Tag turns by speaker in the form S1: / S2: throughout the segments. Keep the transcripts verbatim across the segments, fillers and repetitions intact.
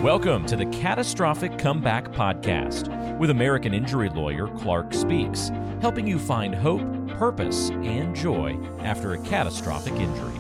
S1: Welcome to the Catastrophic Comeback Podcast with American injury lawyer Clark Speaks, helping you find hope, purpose, and joy after a catastrophic injury.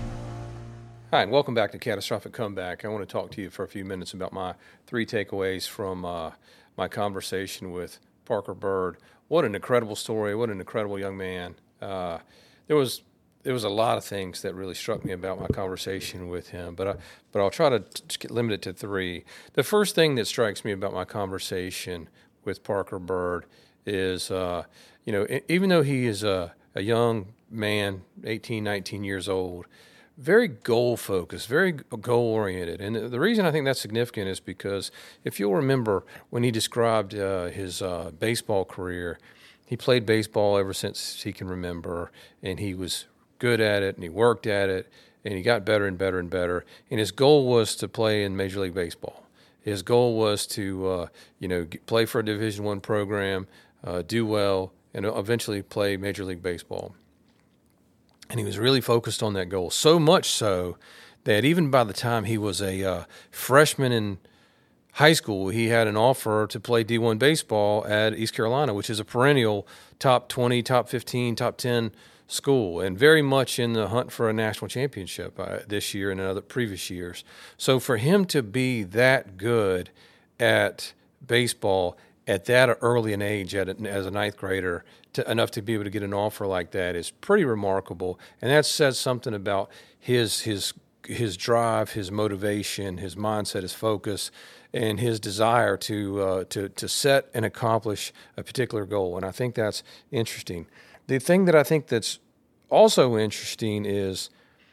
S2: Hi, and welcome back to Catastrophic Comeback. I want to talk to you for a few minutes about my three takeaways from uh, my conversation with Parker Byrd. What an incredible story. What an incredible young man. Uh, there was there was a lot of things that really struck me about my conversation with him, but I, but I'll try to t- limit it to three. The first thing that strikes me about my conversation with Parker Byrd is, uh, you know, even though he is a, a young man, eighteen, nineteen years old, very goal-focused, very goal-oriented. And the reason I think that's significant is because if you'll remember when he described uh, his uh, baseball career, he played baseball ever since he can remember, and he was good at it, and he worked at it, and he got better and better and better. And his goal was to play in Major League Baseball. His goal was to, uh, you know, play for a Division I program, uh, do well, and eventually play Major League Baseball. And he was really focused on that goal, so much so that even by the time he was a uh, freshman in high school, he had an offer to play D one baseball at East Carolina, which is a perennial top twenty, top fifteen, top ten school, and very much in the hunt for a national championship uh, this year and in other previous years. So for him to be that good at baseball at that early an age, at a, as a ninth grader, to, enough to be able to get an offer like that is pretty remarkable, and that says something about his his his drive, his motivation, his mindset, his focus, and his desire to uh, to to set and accomplish a particular goal. And I think that's interesting. The thing that I think that's also interesting is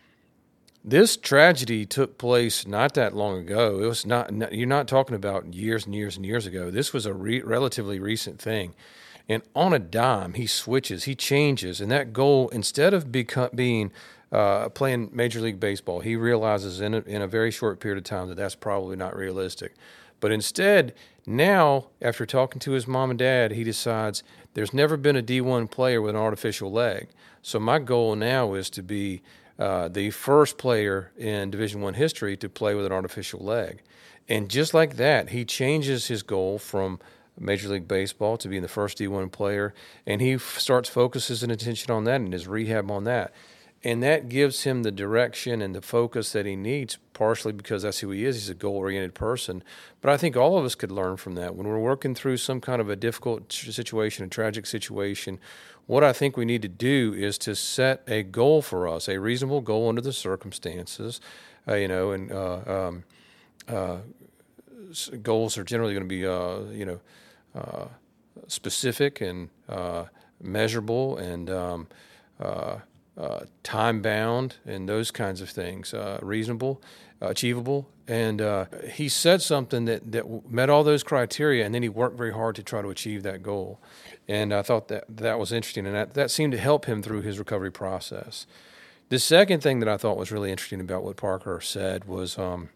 S2: this tragedy took place not that long ago. It was not, you're not talking about years and years and years ago. This was a re, relatively recent thing. And on a dime, he switches, he changes, and that goal, instead of become, being uh, playing Major League Baseball, he realizes in a, in a very short period of time that that's probably not realistic. But instead, now, after talking to his mom and dad, he decides there's never been a D one player with an artificial leg. So my goal now is to be uh, the first player in Division I history to play with an artificial leg. And just like that, he changes his goal from Major League Baseball to being the first D one player, and he f- starts focuses his attention on that and his rehab on that. And that gives him the direction and the focus that he needs, partially because that's who he is. He's a goal-oriented person. But I think all of us could learn from that. When we're working through some kind of a difficult situation, a tragic situation, what I think we need to do is to set a goal for us, a reasonable goal under the circumstances, uh, you know, and uh, um, uh, goals are generally going to be, uh, you know, uh, specific and uh, measurable and um, uh, Uh, time-bound and those kinds of things, uh, reasonable, uh, achievable. And uh, he said something that, that met all those criteria, and then he worked very hard to try to achieve that goal. And I thought that that was interesting, and that, that seemed to help him through his recovery process. The second thing that I thought was really interesting about what Parker said was um,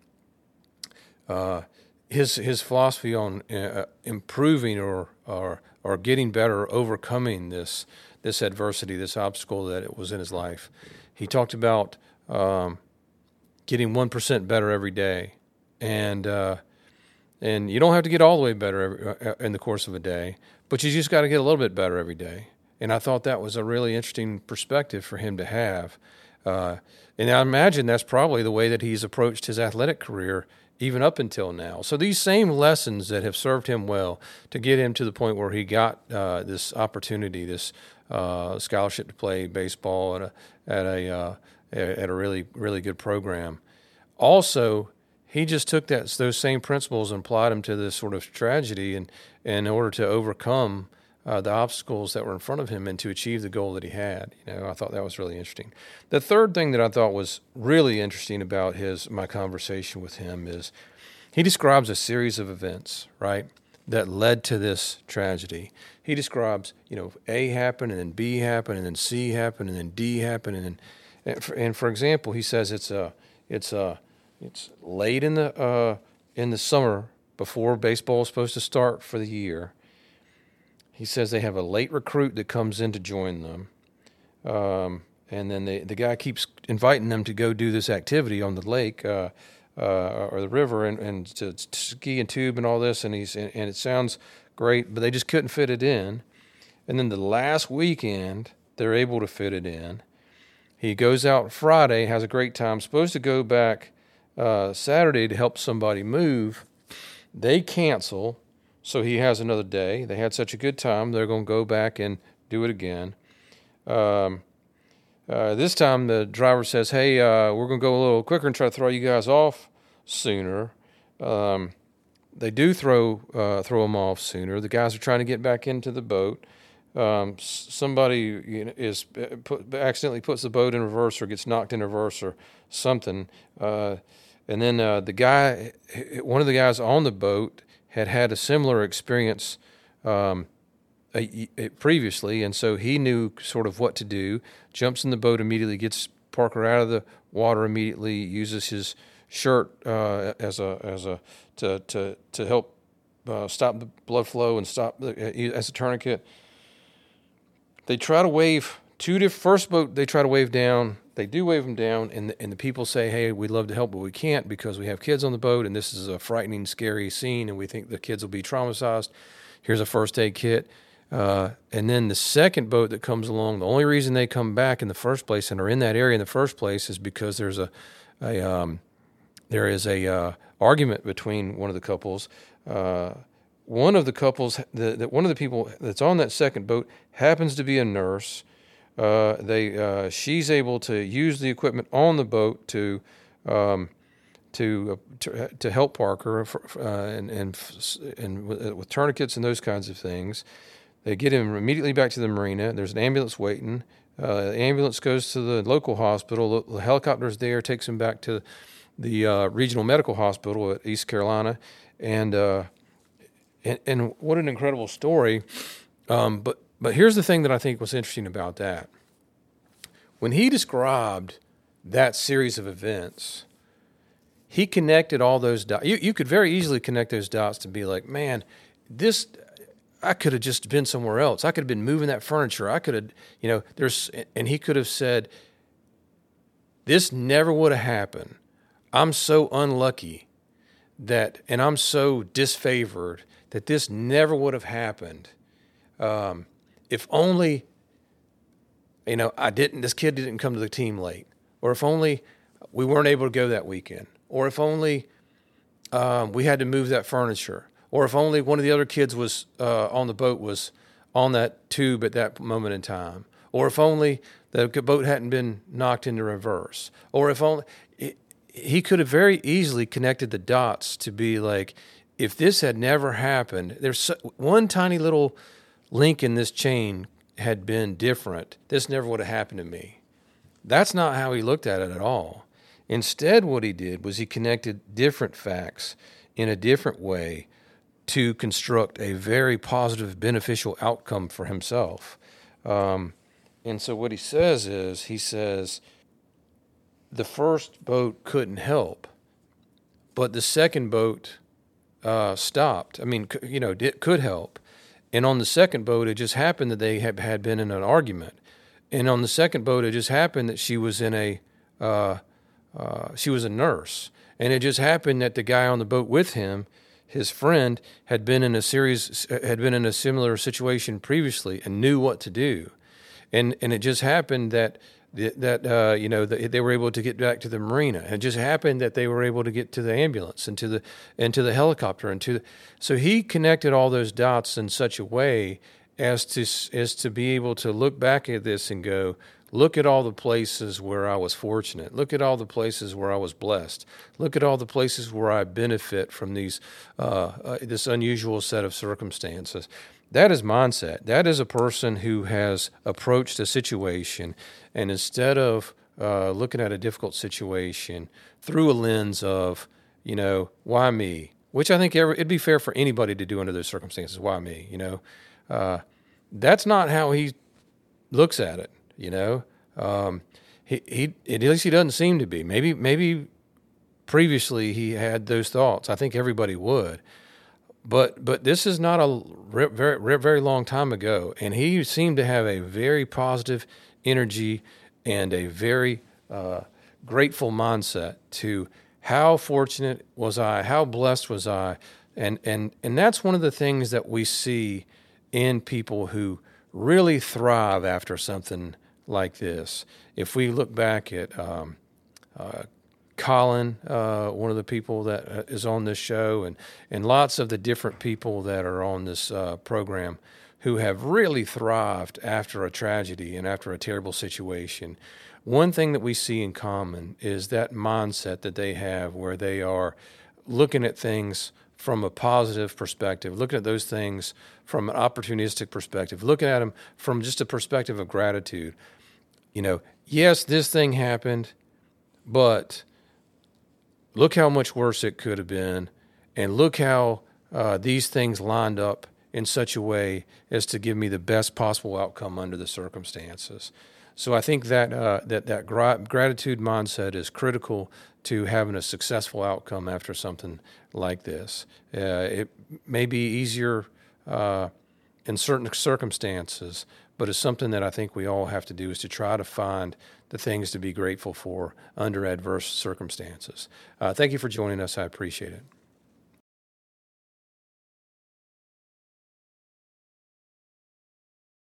S2: uh, his his philosophy on uh, improving or, or or getting better, overcoming this this adversity, this obstacle that it was in his life. He talked about um, getting one percent better every day. And uh, and you don't have to get all the way better every, uh, in the course of a day, but you just got to get a little bit better every day. And I thought that was a really interesting perspective for him to have. Uh, and I imagine that's probably the way that he's approached his athletic career even up until now. So these same lessons that have served him well to get him to the point where he got uh, this opportunity, this uh, scholarship to play baseball at a at a uh, at a really really good program. Also, he just took that those same principles and applied them to this sort of tragedy, and, and in order to overcome uh, the obstacles that were in front of him and to achieve the goal that he had. You know, I thought that was really interesting. The third thing that I thought was really interesting about his my conversation with him is he describes a series of events, right, that led to this tragedy. He describes, you know, A happened, and then B happened, and then C happened, and then D happened, and then, and for, and for example, he says it's a, it's a, it's late in the uh, in the summer before baseball is supposed to start for the year. He says they have a late recruit that comes in to join them, um, and then they, the guy keeps inviting them to go do this activity on the lake. Uh, uh, or the river and, and to, to ski and tube and all this, and he's and, and it sounds great, but they just couldn't fit it in. And then the last weekend, they're able to fit it in. He goes out Friday, has a great time, supposed to go back uh, Saturday to help somebody move. They cancel, so he has another day. They had such a good time, they're going to go back and do it again. Um, uh, this time the driver says, hey, uh, we're going to go a little quicker and try to throw you guys off sooner. Um, they do throw uh, throw them off sooner. The guys are trying to get back into the boat. Um, somebody you know, is put, accidentally puts the boat in reverse or gets knocked in reverse or something. Uh, and then uh, the guy, one of the guys on the boat had had a similar experience um, a, a, previously, and so he knew sort of what to do. Jumps in the boat immediately, gets Parker out of the water immediately, uses his shirt uh, as a as a to to to help uh, stop the blood flow and stop the, as a tourniquet. They try to wave two different, first boat they try to wave down. They do wave them down, and the, and the people say, hey, we'd love to help, but we can't because we have kids on the boat, and this is a frightening, scary scene, and we think the kids will be traumatized. Here's a first aid kit. Uh, and then the second boat that comes along, the only reason they come back in the first place and are in that area in the first place is because there's a, a um, there is a uh, argument between one of the couples. Uh, One of the couples, the, the one of the people that's on that second boat happens to be a nurse. Uh, they uh, she's able to use the equipment on the boat to um, to, uh, to to help Parker uh, and and and with, with tourniquets and those kinds of things. They get him immediately back to the marina. There's an ambulance waiting. Uh, the ambulance goes to the local hospital. The, the helicopter's there, takes him back to the uh, regional medical hospital at East Carolina, and. Uh, And, and what an incredible story. Um, but but here's the thing that I think was interesting about that. When he described that series of events, he connected all those dots. You, you could very easily connect those dots to be like, man, this, I could have just been somewhere else. I could have been moving that furniture. I could have, you know, there's, and he could have said, this never would have happened. I'm so unlucky that, and I'm so disfavored that this never would have happened. Um, if only, you know, I didn't, this kid didn't come to the team late, or if only we weren't able to go that weekend, or if only um, we had to move that furniture, or if only one of the other kids was uh, on the boat was on that tube at that moment in time, or if only the boat hadn't been knocked into reverse, or if only, it, he could have very easily connected the dots to be like, if this had never happened, there's so, one tiny little link in this chain had been different, this never would have happened to me. That's not how he looked at it at all. Instead, what he did was he connected different facts in a different way to construct a very positive, beneficial outcome for himself. Um, and so what he says is, he says, the first boat couldn't help, but the second boat uh, stopped. I mean, you know, it could help. And on the second boat, it just happened that they had, had been in an argument. And on the second boat, it just happened that she was in a, uh, uh, she was a nurse. And it just happened that the guy on the boat with him, his friend, had been in a series, had been in a similar situation previously and knew what to do. And and it just happened that that uh, you know they were able to get back to the marina. And it just happened that they were able to get to the ambulance and to the and to the helicopter and to the, so he connected all those dots in such a way as to as to be able to look back at this and go, look at all the places where I was fortunate. Look at all the places where I was blessed. Look at all the places where I benefit from these uh, uh, this unusual set of circumstances. That is mindset. That is a person who has approached a situation, and instead of uh, looking at a difficult situation through a lens of, you know, why me? Which I think every, it'd be fair for anybody to do under those circumstances. Why me? You know, uh, that's not how he looks at it. You know, um, he he at least he doesn't seem to be. Maybe maybe previously he had those thoughts. I think everybody would. But but this is not a very very long time ago, and he seemed to have a very positive energy and a very uh, grateful mindset to how fortunate was I? How blessed was I? And and and that's one of the things that we see in people who really thrive after something like this. If we look back at um, uh, Colin, uh, one of the people that is on this show, and, and lots of the different people that are on this uh, program who have really thrived after a tragedy and after a terrible situation, one thing that we see in common is that mindset that they have where they are looking at things from a positive perspective, looking at those things from an opportunistic perspective, looking at them from just a perspective of gratitude. You know, yes, this thing happened, but look how much worse it could have been, and look how uh, these things lined up in such a way as to give me the best possible outcome under the circumstances. So I think that uh, that that gra- gratitude mindset is critical to having a successful outcome after something like this. Uh, it may be easier uh, in certain circumstances, but it's something that I think we all have to do, is to try to find the things to be grateful for under adverse circumstances. Uh, thank you for joining us. I appreciate it.